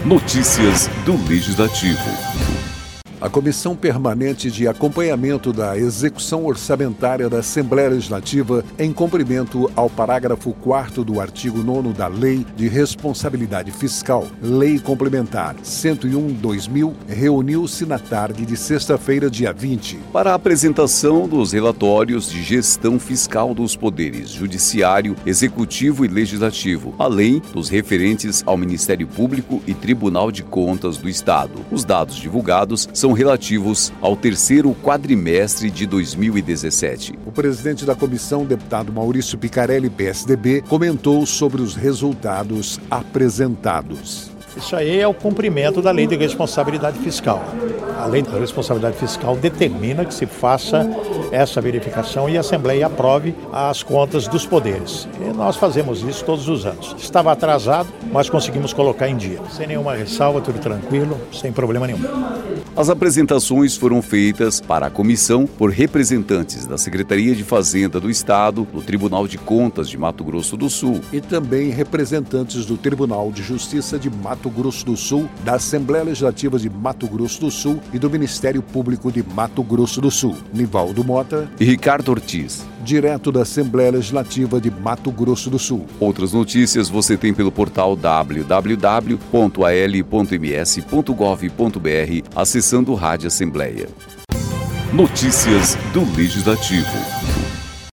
Notícias do Legislativo. A Comissão Permanente de Acompanhamento da Execução Orçamentária da Assembleia Legislativa, em cumprimento ao parágrafo 4º do artigo 9º da Lei de Responsabilidade Fiscal, Lei Complementar 101/2000, reuniu-se na tarde de sexta-feira, dia 20. Para a apresentação dos relatórios de gestão fiscal dos poderes Judiciário, Executivo e Legislativo, além dos referentes ao Ministério Público e Tribunal de Contas do Estado. Os dados divulgados são relativos ao terceiro quadrimestre de 2017. O presidente da comissão, deputado Maurício Picarelli, PSDB, comentou sobre os resultados apresentados. Isso aí é o cumprimento da Lei de Responsabilidade Fiscal. A Lei de Responsabilidade Fiscal determina que se faça essa verificação e a Assembleia aprove as contas dos poderes. E nós fazemos isso todos os anos. Estava atrasado, mas conseguimos colocar em dia. Sem nenhuma ressalva, tudo tranquilo, sem problema nenhum. As apresentações foram feitas para a comissão por representantes da Secretaria de Fazenda do Estado, do Tribunal de Contas de Mato Grosso do Sul e também representantes do Tribunal de Justiça de Mato Grosso do Sul, da Assembleia Legislativa de Mato Grosso do Sul e do Ministério Público de Mato Grosso do Sul. Nivaldo Mota e Ricardo Ortiz, direto da Assembleia Legislativa de Mato Grosso do Sul. Outras notícias você tem pelo portal www.al.ms.gov.br, acessando Rádio Assembleia. Notícias do Legislativo.